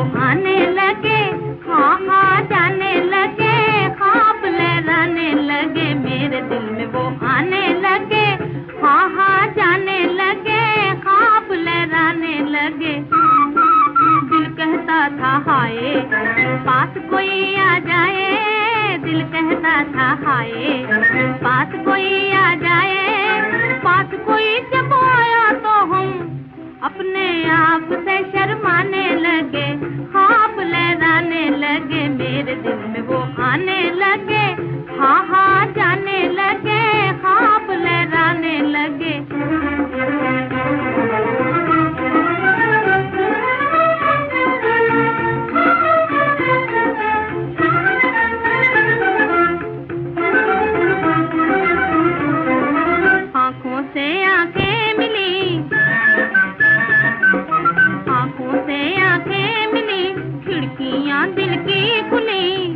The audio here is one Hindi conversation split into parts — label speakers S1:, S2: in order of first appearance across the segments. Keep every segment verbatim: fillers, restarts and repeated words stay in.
S1: आने लगे, हाँ हाँ जाने लगे, ख्वाब लहराने लगे मेरे दिल में वो आने लगे, हाँ हाँ जाने लगे, ख्वाब लहराने लगे। दिल कहता था हाय पास कोई आ जाए, दिल कहता था हाय पास कोई आ जाए, पास कोई जब आया तो हम अपने आप से शर्माने लगे, ख्वाब लहराने लगे मेरे दिल में वो आने लगे, हाँ हाँ जाने लगे, ख्वाब लहराने लगे। आँखों से आँखें मिली, आँखों से आँखें मिली, खिड़कियाँ दिल की खुली,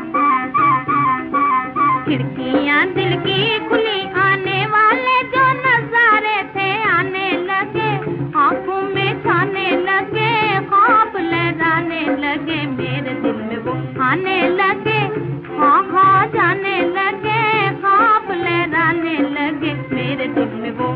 S1: खिड़कियाँ दिल की खुली, आने वाले जो नजारे थे आने लगे, आँखों में छाने लगे, ख्वाब लहराने लगे मेरे दिल में वो आने लगे, हाँ हाँ जाने लगे, ख्वाब लहराने लगे मेरे दिल में वो।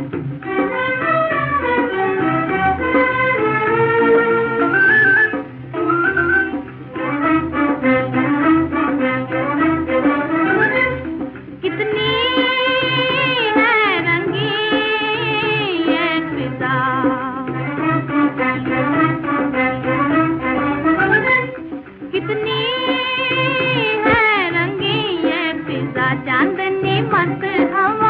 S1: कितनी है रंगी ये फिजा, कितनी है रंगी ये फिजा, चांदनी मस्त हवा